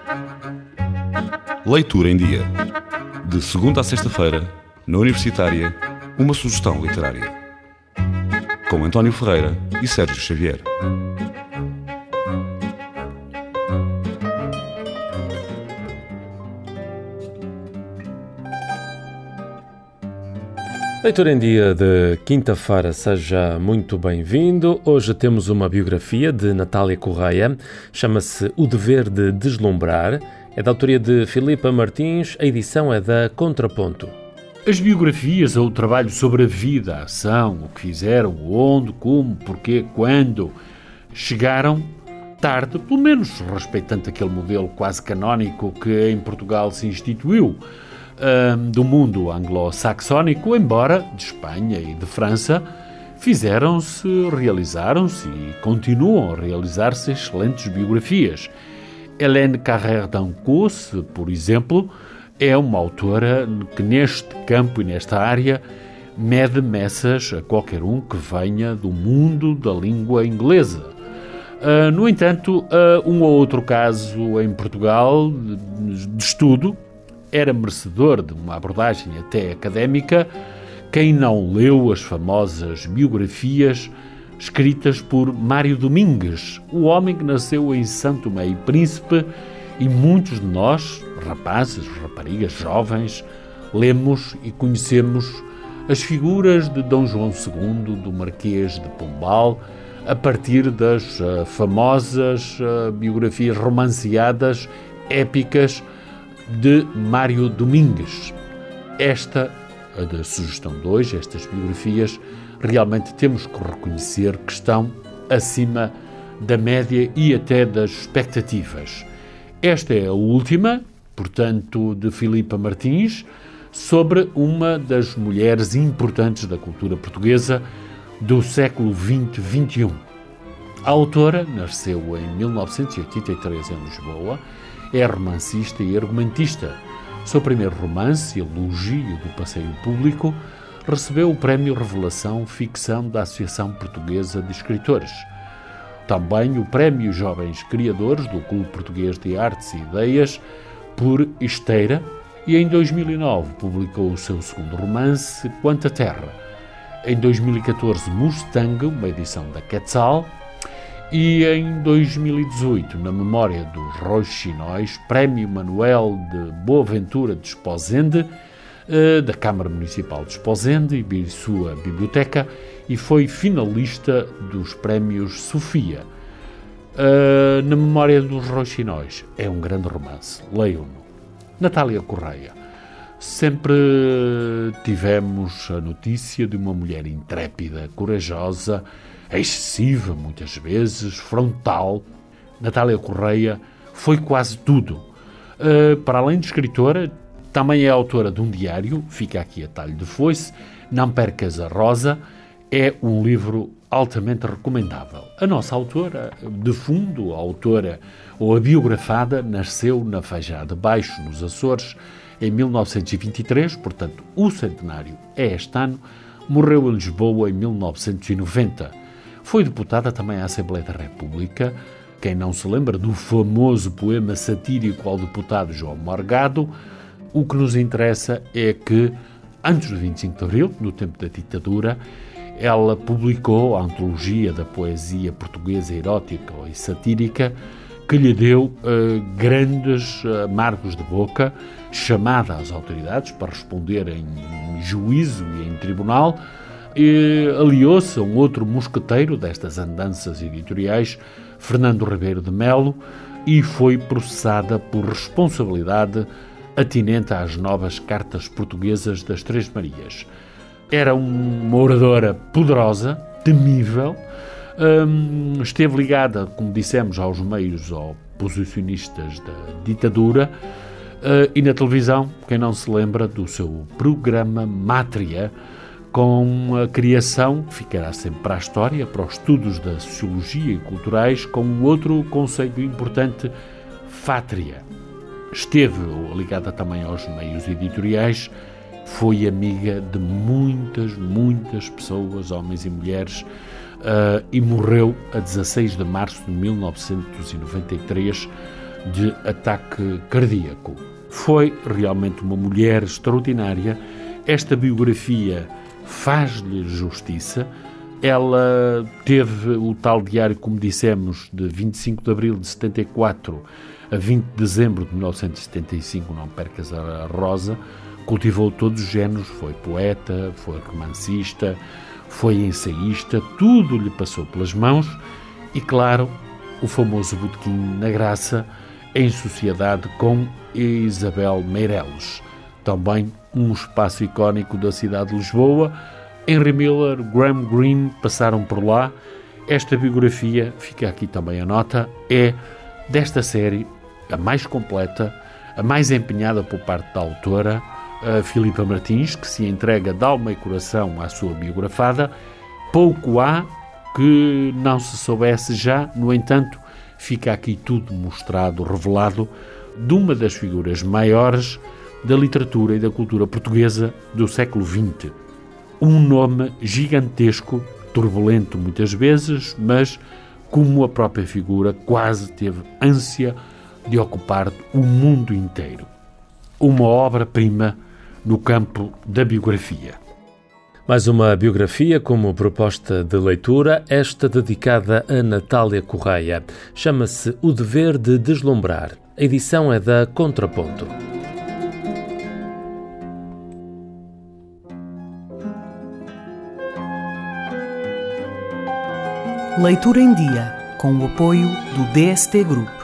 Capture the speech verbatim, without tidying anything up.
Leitura em Dia. De segunda a sexta-feira, na Universitária, uma sugestão literária. Com António Ferreira e Sérgio Xavier. Leitura em Dia de quinta-feira, seja muito bem-vindo. Hoje temos uma biografia de Natália Correia, chama-se O Dever de Deslumbrar, é da autoria de Filipa Martins, a edição é da Contraponto. As biografias ou o trabalho sobre a vida, a ação, o que fizeram, onde, como, porquê, quando, chegaram tarde, pelo menos respeitando aquele modelo quase canónico que em Portugal se instituiu, do mundo anglo-saxónico, embora de Espanha e de França, fizeram-se, realizaram-se e continuam a realizar-se excelentes biografias. Hélène Carrère d'Ancos, por exemplo, é uma autora que neste campo e nesta área mede meças a qualquer um que venha do mundo da língua inglesa. Uh, no entanto, uh, um ou outro caso em Portugal de, de estudo era merecedor de uma abordagem até académica. Quem não leu as famosas biografias escritas por Mário Domingues, o homem que nasceu em Santo Tomé e Príncipe, e muitos de nós, rapazes, raparigas, jovens, lemos e conhecemos as figuras de Dom João segundo, do Marquês de Pombal, a partir das uh, famosas uh, biografias romanceadas, épicas, de Mário Domingues. Esta, a da sugestão dois, estas biografias, realmente temos que reconhecer que estão acima da média e até das expectativas. Esta é a última, portanto, de Filipa Martins, sobre uma das mulheres importantes da cultura portuguesa do século vinte vinte e um. A autora nasceu em mil novecentos e oitenta e três em Lisboa, é romancista e argumentista. Seu primeiro romance, Elogio do Passeio Público, recebeu o Prémio Revelação Ficção da Associação Portuguesa de Escritores. Também o Prémio Jovens Criadores do Clube Português de Artes e Ideias por Esteira, e em dois mil e nove publicou o seu segundo romance, Quanta Terra. Em dois mil e catorze, Mustang, uma edição da Quetzal, e em dois mil e dezoito, na memória dos Roxinóis, Prémio Manuel de Boaventura de Esposende, da Câmara Municipal de Esposende e sua biblioteca, e foi finalista dos Prémios Sofia. Na memória dos Roxinóis, é um grande romance, leiam-no. Natália Correia. Sempre tivemos a notícia de uma mulher intrépida, corajosa, excessiva, muitas vezes, frontal. Natália Correia foi quase tudo. Uh, para além de escritora, também é autora de um diário, fica aqui a talho de foice, Não Percas a Rosa, é um livro altamente recomendável. A nossa autora, de fundo, a autora ou a biografada, nasceu na Feijá de Baixo, nos Açores, em mil novecentos e vinte e três, portanto, o centenário é este ano, morreu em Lisboa em mil novecentos e noventa. Foi deputada também à Assembleia da República. Quem não se lembra do famoso poema satírico ao deputado João Morgado, o que nos interessa é que, antes do vinte e cinco de abril, no tempo da ditadura, ela publicou a antologia da poesia portuguesa erótica e satírica, que lhe deu uh, grandes uh, amargos de boca, chamada às autoridades para responder em juízo e em tribunal, e aliou-se a um outro mosqueteiro destas andanças editoriais, Fernando Ribeiro de Melo, e foi processada por responsabilidade atinente às novas cartas portuguesas das Três Marias. Era uma oradora poderosa, temível, hum, esteve ligada, como dissemos, aos meios oposicionistas da ditadura, uh, e na televisão, quem não se lembra do seu programa Mátria, com a criação, que ficará sempre para a história, para os estudos da sociologia e culturais, com um outro conceito importante, Fátria. Esteve ligada também aos meios editoriais, foi amiga de muitas, muitas pessoas, homens e mulheres, uh, e morreu a dezasseis de março de mil novecentos e noventa e três de ataque cardíaco. Foi realmente uma mulher extraordinária. Esta biografia faz-lhe justiça. Ela teve o tal diário, como dissemos, de vinte e cinco de abril de setenta e quatro a vinte de dezembro de mil novecentos e setenta e cinco, não percas a rosa. Cultivou todos os géneros, foi poeta, foi romancista, foi ensaísta, tudo lhe passou pelas mãos e, claro, o famoso botequim na Graça, em sociedade com Isabel Meireles, também um espaço icónico da cidade de Lisboa. Henry Miller, Graham Greene passaram por lá. Esta biografia, fica aqui também a nota, é desta série a mais completa, a mais empenhada por parte da autora, a Filipa Martins, que se entrega de alma e coração à sua biografada. Pouco há que não se soubesse já, no entanto, fica aqui tudo mostrado, revelado, de uma das figuras maiores da literatura e da cultura portuguesa do século vinte. Um nome gigantesco, turbulento muitas vezes, mas, como a própria figura, quase teve ânsia de ocupar o mundo inteiro. Uma obra-prima no campo da biografia. Mais uma biografia como proposta de leitura, esta dedicada a Natália Correia. Chama-se O Dever de Deslumbrar. A edição é da Contraponto. Leitura em Dia, com o apoio do D S T Group.